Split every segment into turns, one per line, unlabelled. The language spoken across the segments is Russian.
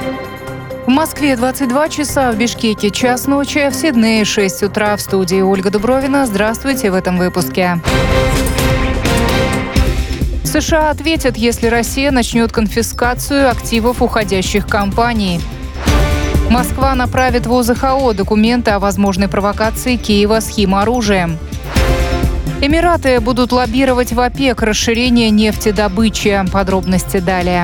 В Москве 22 часа, в Бишкеке час ночи, в Сиднее 6 утра. В студии Ольга Дубровина. Здравствуйте в этом выпуске. США ответят, если Россия начнет конфискацию активов уходящих компаний. Москва направит в ОЗХО документы о возможной провокации Киева с химоружием. Эмираты будут лоббировать в ОПЕК расширение нефтедобычи. Подробности далее.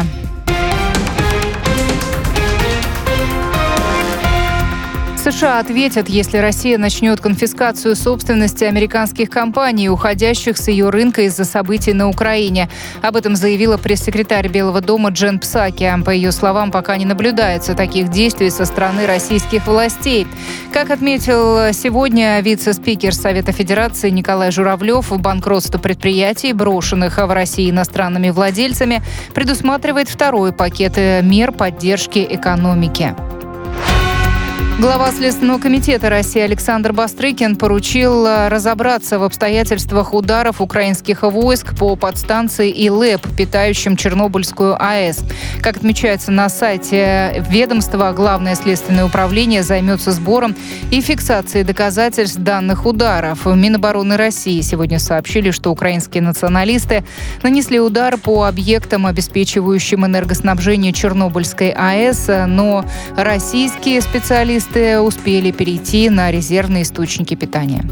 США ответят, если Россия начнет конфискацию собственности американских компаний, уходящих с ее рынка из-за событий на Украине. Об этом заявила пресс-секретарь Белого дома Джен Псаки. По ее словам, пока не наблюдается таких действий со стороны российских властей. Как отметил сегодня вице-спикер Совета Федерации Николай Журавлев, банкротство предприятий, брошенных в России иностранными владельцами, предусматривает второй пакет мер поддержки экономики. Глава Следственного комитета России Александр Бастрыкин поручил разобраться в обстоятельствах ударов украинских войск по подстанции ИЛЭП, питающим Чернобыльскую АЭС. Как отмечается на сайте ведомства, Главное следственное управление займется сбором и фиксацией доказательств данных ударов. В Минобороны России сегодня сообщили, что украинские националисты нанесли удар по объектам, обеспечивающим энергоснабжение Чернобыльской АЭС, но российские специалисты успели перейти на резервные источники питания.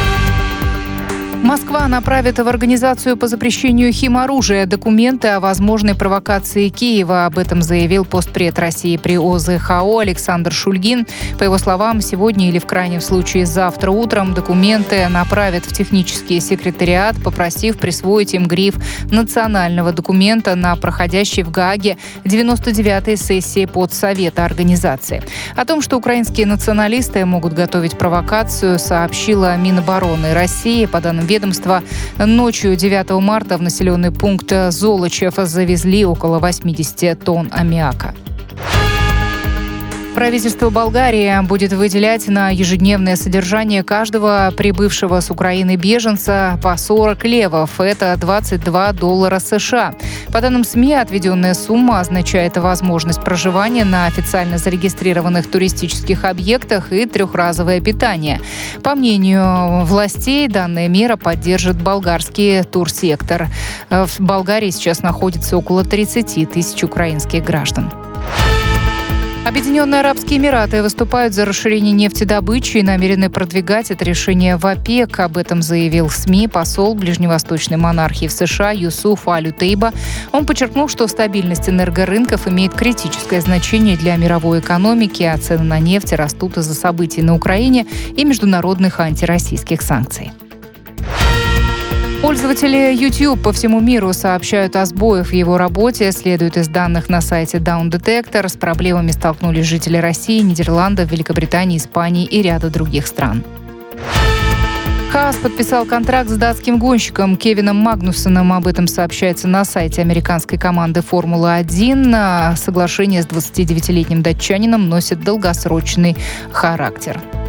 Москва направит в Организацию по запрещению химоружия документы о возможной провокации Киева. Об этом заявил постпред России при ОЗХО Александр Шульгин. По его словам, сегодня или в крайнем случае завтра утром документы направят в технический секретариат, попросив присвоить им гриф национального документа на проходящей в Гааге 99-й сессии Подсовета организации. О том, что украинские националисты могут готовить провокацию, сообщила Минобороны России. По данным ведомства, ночью 9 марта в населенный пункт Золочев завезли около 80 тонн аммиака. Правительство Болгарии будет выделять на ежедневное содержание каждого прибывшего с Украины беженца по 40 левов. Это $22 США. По данным СМИ, отведенная сумма означает возможность проживания на официально зарегистрированных туристических объектах и трехразовое питание. По мнению властей, данная мера поддержит болгарский турсектор. В Болгарии сейчас находится около 30 тысяч украинских граждан. Объединенные Арабские Эмираты выступают за расширение нефтедобычи и намерены продвигать это решение в ОПЕК. Об этом заявил в СМИ посол ближневосточной монархии в США Юсуф Аль-Утейба. Он подчеркнул, что стабильность энергорынков имеет критическое значение для мировой экономики, а цены на нефть растут из-за событий на Украине и международных антироссийских санкций. Пользователи YouTube по всему миру сообщают о сбоях в его работе. Следует из данных на сайте Down Detector. С проблемами столкнулись жители России, Нидерландов, Великобритании, Испании и ряда других стран. Хаас подписал контракт с датским гонщиком Кевином Магнуссеном. Об этом сообщается на сайте американской команды «Формулы-1». Соглашение с 29-летним датчанином носит долгосрочный характер.